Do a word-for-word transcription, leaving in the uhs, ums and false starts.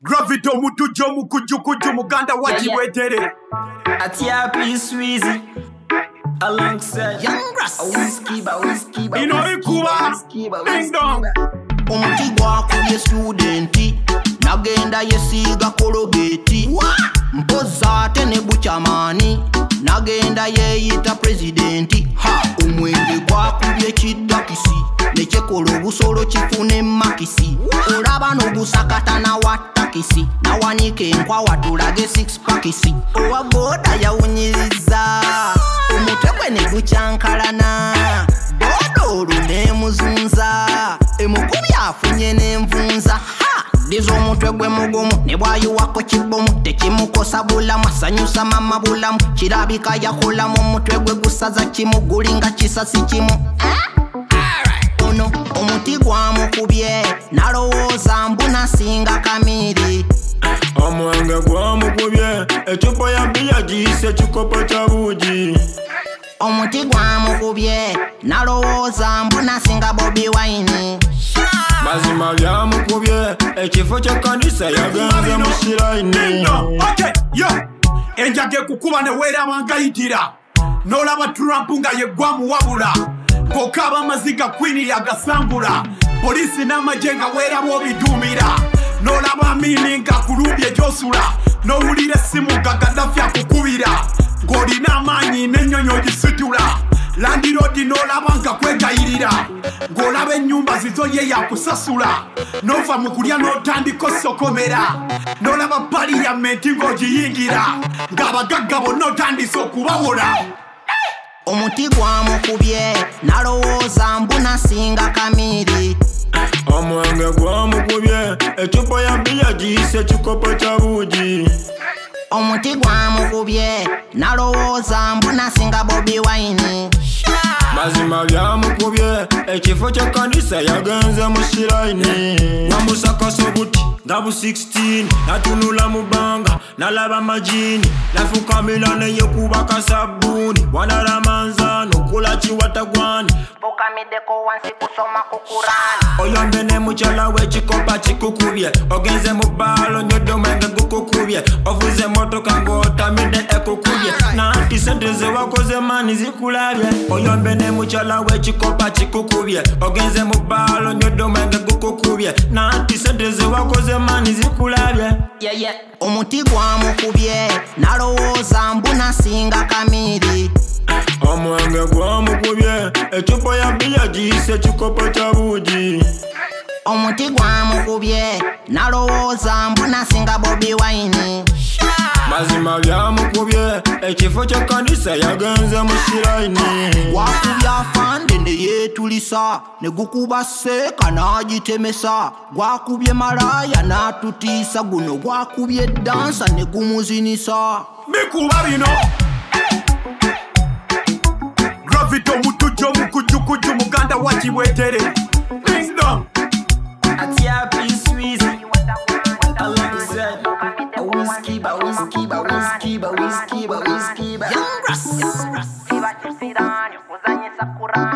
Gravity mutujo mukujukuju muganda wakiwetere. Atia Peace Weezy alongside Young Grass Whiskey ba Whiskey ba Ino ikuba Ding dong Omuti gwakubye studenti nagenda yesiga kologeti mpoza ate ne bukyamaani nagenda yeeyita presidenti ha omwenge gwakubye kiddakisi nekyekola obusolo kifune makisi olaba n'ogusakatana wa takisi nawanika enkwawa tulage six pakisi owa boda yawunyiriza omutwe gwe ne gukyankalana bodoolu n'emuzunza emukubi afunye n'envunza ha dizo omutwe gwe mugumu ne bwayiwako kibomu tekimukosa bulamu asanyusa mama bulamu kirabika yakolamu omutwe gwe gusaza kimu gulinga kisasi kimu ono omuti gwamukubye nalowooza mbuna singa kamiri omwenge gwamukubye ecupa ya bbiya giyise ekikopo kya buugi omuti gwamukubye nalowooza mbuna singa Bobi Wine mazima byamukubye ekifo ky'ekkanisa yagenze mu sirayini Okay, yo enjage kukuba ne weeraba ngayitira n'olaba Trump nga yeggwa muwabula ng'okaaba amaziga Queen yagasangula poliisi n'amagye nga weeraba obiduumira n'olaba Amini nga kulubye gy'osula n'owulira essimu nga Gaddafi akukubira ng'olina amaanyi n'ennyonyi ogisitula landiroodi n'olaba nga kwegayirira ng'olaba ennyumba zizo ye yakusasula n'ova mu kulya n'otandika ossokomera n'olaba paliyamenti ng'ogiyingira ng'abagagga bonna otandise okubawola omuti gwamukubye nalowooza mbuna singa kamiri omwenge gwamukubye ecupa ya bbiya giyise ekikopo kya buugi omuti gwamukubye nalowooza mbuna singa Bobi Wine mazima byamukubye ekifo ky'ekkanisa yagenze mu sirayini namusakasa obuti nga bu sixteen natunula mu bbanga nalaba majini nafukamira neyekuba kasabbuuni wanalamanzaano kola kiwatagwani fukamiddeko wansi kusoma ku Kurani oyombe ne mukyala w'ekikopa kikukubye ogenze mu bbaalo nyodde omwenge gukukubye ovuze emmotoka ng'otamidde ekukubye nanti sente ze wakoze mani zikulabye oyombe ne mukyala w'ekikopa kikukubye ogenze mu bbaalo nyodde omwenge gukukubye nanti sente ze wakoze mani zikulabye yeah, yeah. omuti gwamukubye nalowooza mbuna singa kamiri omwenge gwamukubye ecupa ya bbiya giyise ekikopo kya buugi omuti gwamukubye nalowooza mbuna singa Bobi Wine mazima byamukubye ekifo ky'ekkanisa yagenze mu sirayini gwakubye afande ne yeetulisa ne gukuba seeka n'agitemesa gwakubye malaya n'atutiisa guno gwakubye dansa ne gumuzinisa bikuba bino Gravity mutujo mukujukuju muganda wakiwetere. Ding dong Atia Peace Weezy alongside Whiskey ba Whiskey ba Whiskey ba Whiskey ba Whiskey ba Young Grass Young Grass